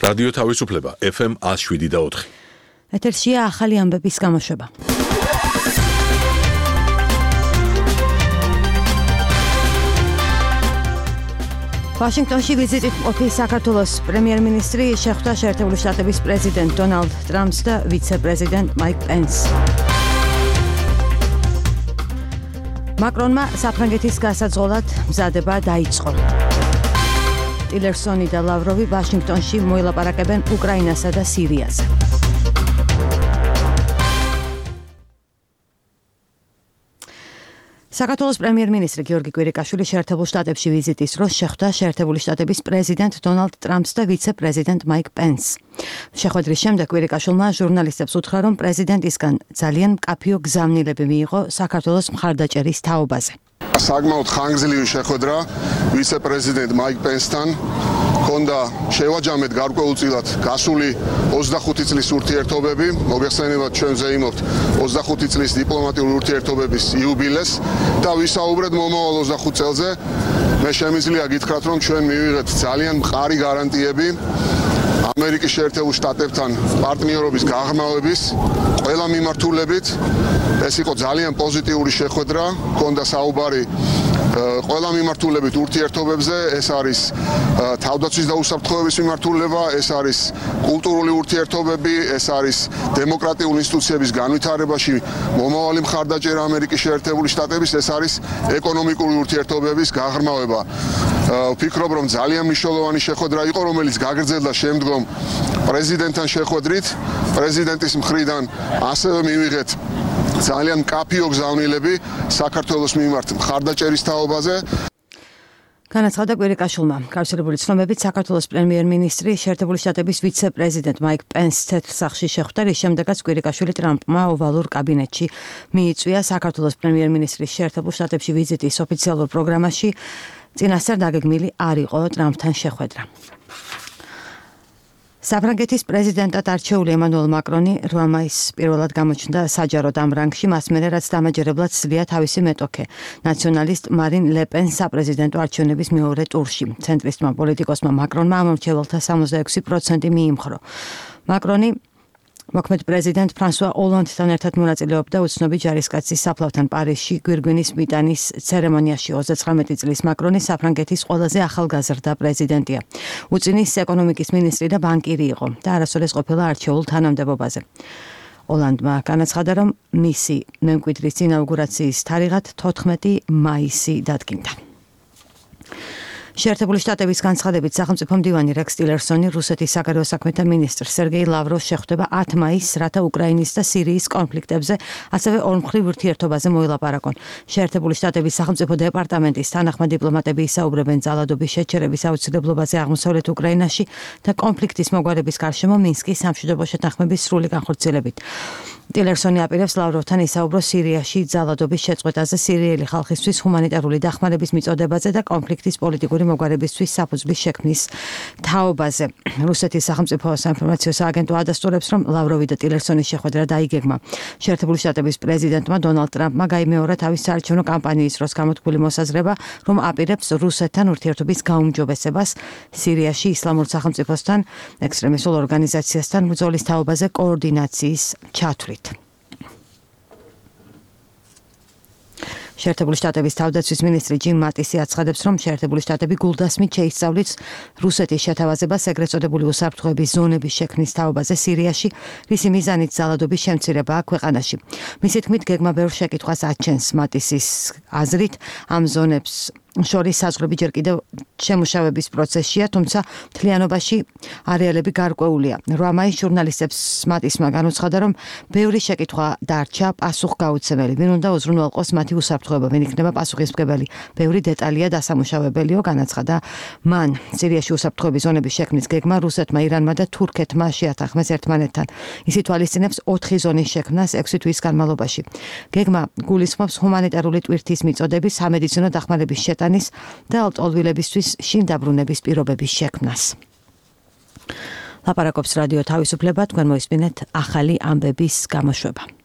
რადიო თავისუფლება FM 107.4. ეთერშია ახალი ამბების გამოშვება. ვაშინგტონში ვიზიტით მყოფი საქართველოს პრემიერ-მინისტრი შეხვდა შეერთებული შტატების პრეზიდენტ დონალდ ტრამპს და ვიცე-პრეზიდენტ მაიკ პენსს. მაკრონმა საფრანგეთის გასაძღოლად მზადება დაიწყო. ტილერსონი და ლავროვი ვაშინგტონში მოილაპარაკებენ უკრაინასა და სირიაზე. საქართველოს პრემიერ-მინისტრი გიორგი კვირიკაშვილი შეერთებულ შტატებში ვიზიტის დროს შეხვდა შეერთებული შტატების პრეზიდენტ დონალდ ტრამპს და ვიცე-პრეზიდენტ მაიკ პენსს. შეხვედრის შემდეგ კვირიკაშვილმა ჟურნალისტებს უთხრა, რომ პრეზიდენტისგან ძალიან მკაფიო გზავნილები მიიღო საქართველოს მხარდაჭერის თაობაზე. საკმაოდ ხანგრძლივი შეხვედრა ვიცე-პრეზიდენტ მაიკ პენსთან ჰქონდა შევაჯამეთ გარკვეულწილად გასული 25 წლის ურთიერთობები. მოგეხსენებათ, ჩვენ ზეიმობთ 25 წლის დიპლომატიური ურთიერთობების იუბილეს და ვისაუბრეთ მომავალ 25 წელზე. მე შემიძლია გითხრათ, რომ ჩვენ მივიღეთ ძალიან მყარი გარანტიები ამერიკის შეერთებულ შტატებთან პარტნიორობის გაღრმავების ყველა მიმართულებით. ეს იყო ძალიან პოზიტიური შეხვედრა, ჰქონდა საუბარი ყველა მიმართულებით ურთიერთობებზე. ეს არის თავდაცვის და უსაფრთხოების მიმართულება, ეს არის კულტურული ურთიერთობები, ეს არის დემოკრატიული ინსტიტუციების განვითარებაში მომავალი მხარდაჭერა ამერიკის შეერთებული შტატების, ეს არის ეკონომიკური ურთიერთობების გაღრმავება. ვფიქრობ, რომ ძალიან მნიშვნელოვანი შეხვედრა იყო, რომელიც გაგრძელდა შემდგომ პრეზიდენტთან შეხვედრით. პრეზიდენტის მხრიდან ასევე მივიღეთ ძალიან მკაფიო გზავნილები საქართველოს მიმართ მხარდაჭერის თაობაზე. განაცხადა კვირიკაშვილმა. გავრცელებული ცნობებით საქართველოს პრემიერ-მინისტრი შეერთებული შტატების ვიცე-პრეზიდენტ მაიკ პენსს თეთრ სახლში შეხვდა, რის შემდეგაც კვირიკაშვილი ტრამპმა ოვალურ კაბინეტში მიიწვია. საქართველოს პრემიერ-მინისტრის შეერთებულ შტატებში ვიზიტის ოფიციალურ პროგრამაში წინასწარ დაგეგმილი არ იყო ტრამპთან შეხვედრა. საფრანგეთის პრეზიდენტად არჩეული ემანუელ მაკრონი 8 მაისს პირველად გამოჩნდა საჯაროდ ამ რანგში, მას მერე რაც დამაჯერებლად სძლია თავისი მეტოქე, ნაციონალისტ მარინ ლე პენს საპრეზიდენტო არჩევნების მეორე ტურში. ცენტრისტმა პოლიტიკოსმა მაკრონმა ამორჩეველთა 66% მიიმხრო. მაკრონი მოქმედ პრეზიდენტ ფრანსუა ოლანდთან ერთად მონაწილეობდა უცნობი ჯარისკაცის საფლავთან პარიზში გვირგვინის მიტანის ცერემონიაში. 39 წლის მაკრონი საფრანგეთის ყველაზე ახალგაზრდა პრეზიდენტია. უწინის ეკონომიკის მინისტრი და ბანკირი იყო და არასოდეს ყოფილა არჩეულ თანამდებობაზე. ოლანდმა განაცხადა, რომ მისი მემკვიდრის ინაუგურაციის თარიღად 14 მაისი დადგინდა. შეერთებული შტატების განცხადებით სახელმწიფო მდივანი რექს ტილერსონი რუსეთის საგარეო საქმეთა მინისტრ სერგეი ლავროვს შეხვდება 10 მაისს, რათა უკრაინის და სირიის კონფლიქტებზე, ასევე ორმხრივ ურთიერთობაზე მოილაპარაკონ. შეერთებული შტატების სახელმწიფო დეპარტამენტის თანახმად დიპლომატები ისაუბრებენ ძალადობის შეჩერების აუცილებლობაზე აღმოსავლეთ უკრაინაში და კონფლიქტის მოგვარების გარშემო მინსკის სამშვიდობო შეთანხმების სრული განხორციელებით. ტილერსონი აპირებს ლავროვთან ისაუბროს სირიაში ძალადობის შეწყვეტაზე, სირიელი ხალხისთვის ჰუმანიტარული დახმარების მიწოდებაზე და კონფლიქტის პოლიტიკური მოგვარებისთვის საფუძვლის შექმნის თაობაზე. რუსეთის სახელმწიფო საინფორმაციო სააგენტო ადასტურებს, რომ ლავროვი და ტილერსონის შეხვედრა დაიგეგმა. შეერთებული შტატების პრეზიდენტმა დონალდ ტრამპმა გაიმეორა თავის საარჩევნო კამპანიის დროს გამოთქმული მოსაზრება, რომ აპირებს რუსეთთან ურთიერთობის გაუმჯობესებას სირიაში ისლამურ სახელმწიფოსთან, ექსტრემისტულ ორგანიზაციასთან ბრძოლის თაობაზე კოორდინაციის ჩათვლით. შეერთებული შტატების თავდაცვის მინისტრი ჯიმ მატისი აცხადებს, რომ შეერთებული შტატები გულდასმით შეისწავლით რუსეთის შეთავაზებას ეგრეთ წოდებული უსაფრთხოების ზონების შექმნის თაობაზე სირიაში, რისი მიზანით ძალადობის შემცირებაა ქვეყანაში. მისი თქმით, გეგმა ბევრ შეკითხვას აჩენს. მატისის აზრით, ამ ზონებს შორის საზღვრები ჯერ კიდევ შემუშავების პროცესშია, თუმცა მთლიანობაში არეალები გარკვეულია. 8 მაისს ჟურნალისტებს მატისმა განუცხადა, რომ ბევრი შეკითხვა დარჩა პასუხგაუცემელი. ვინ უნდა უზრუნველყოს მათი უსაფრთხოება, ვინ იქნება პასუხისმგებელი. ბევრი დეტალია დასამუშავებელიო, განაცხადა მან. სირიაში უსაფრთხოების ზონების შექმნის გეგმა რუსეთმა, ირანმა და თურქეთმა შეათანხმეს ერთმანეთთან. ის ითვალისწინებს 4 ზონის შექმნას 6 თვის განმავლობაში. გეგმა გულისხმობს ჰუმანიტარული ტვირთის მიწოდების, სამედიცინო დახმარების შეტანის და ლტოლვილებისთვის შინ დაბრუნების პირობების შექმნას. ლაპარაკობს რადიო თავისუფლება, თქვენ მოისმინეთ ახალი ამბების გამოშვება.